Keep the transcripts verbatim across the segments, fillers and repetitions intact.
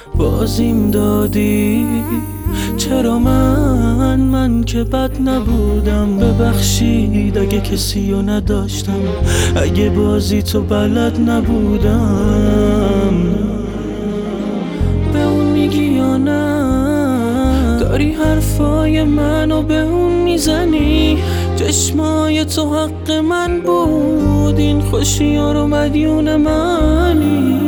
بازیم دادی. چرا من من که بد نبودم، ببخشید اگه کسی رو نداشتم، اگه بازی تو بلد نبودم. به اون میگی یا نه؟ داری حرفای منو به اون میزنی؟ چشمای تو حق من بود، این خوشی ها رو مدیون منی.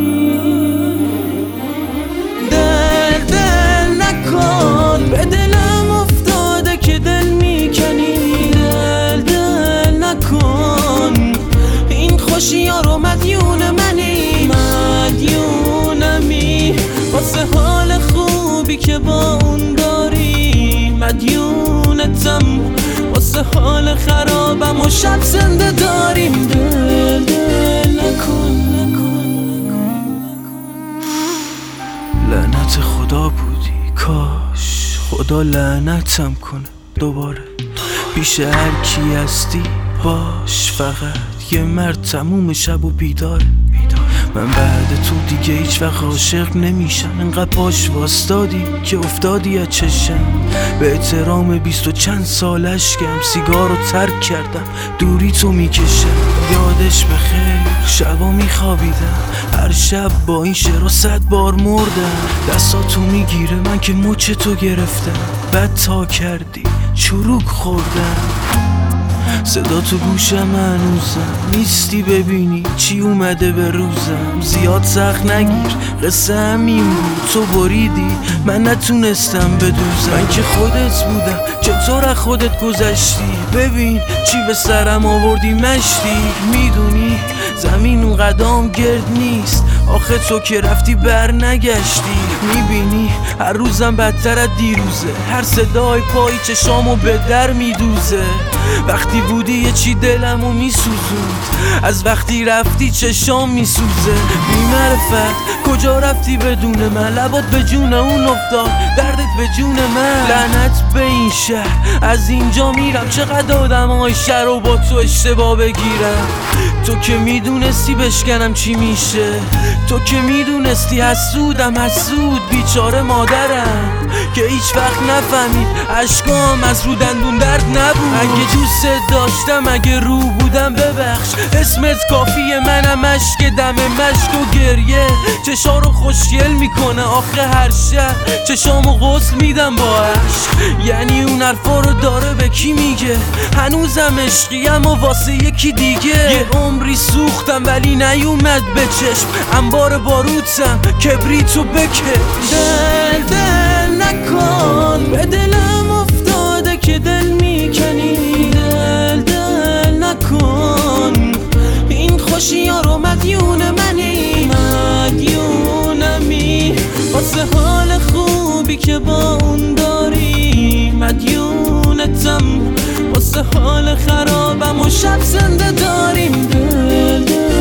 دل دل نکن، به دلم افتاده که دل میکنی. دل دل نکن، این خوشی ها رو مدیون منی. مدیونمی واسه حال خوبی که با اون داری، مدیونتم واسه حال خرابم و شب زنده داریم. دل دل نکن. لعنت خدا بودی، کاش خدا لعنتم کنه دوباره. پیش هر کی هستی باش، فقط یه مرد تموم شب و بیداره. من بعد تو دیگه هیچ وقت عاشق نمیشم، انقدر پاش واستادی که افتادی از چشم. به احترام بیست و چند سال اشکم، سیگارو ترک کردم دوری تو میکشم. یادش بخیر شبا میخوابیدم، هر شب با این شعر صد بار مردم. دستاتو میگیره من که مچ تو گرفتم، بد تا کردی چروک خوردم. صدا تو گوشم هنوزم، نیستی ببینی چی اومده به روزم. زیاد سخت نگیر قصه همین بود، تو بریدی من نتونستم بدوزم. من که خودت بودم چطور از خودت گذشتی؟ ببین چی به سرم آوردی مشتی. میدونی زمین اون قدام گرد نیست، آخه تو که رفتی بر نگشتی. میبینی هر روزم بدتر از دیروزه، هر صدای پای چشامو به در میدوزه. وقتی بودی یه چی دلمو میسوزوند، از وقتی رفتی چشام میسوزه. بی معرفت کجا رفتی بدون من؟ لبات به جون اون افتاد، دردت به جون من. لعنت به این شهر، از اینجا میرم. چقدر آدم های شهر رو با تو اشتباه بگیرم. تو که میدونستی بشکنم چی میشه، تو که میدونستی حسودم حسود بیچاره مادرم که هیچ وقت نفهمید عشقام از رو دندون درد نبود. اگه دوست داشتم اگه رو بودم ببخش، اسمت کافیه منم اشک دم مشک و گریه. چشا رو خوشگل میکنه آخه هر شب، چشامو غسل میدم با عشق. یعنی اون حرفا رو داره به کی میگه؟ هنوزم عشقیم و واسه یکی دیگه. یه عمری سوختم ولی نیومد به چشم، انبار باروتم کبریتو بکش. دل دل نکن، به دلم افتاده که دل میکنی. دل دل نکن، این خوشی ها رو مدیون منی. مدیونمی واسه حال خوبی که با اون داری، مدیونتم واسه حال خرابم و شب زنده داریم. دل دل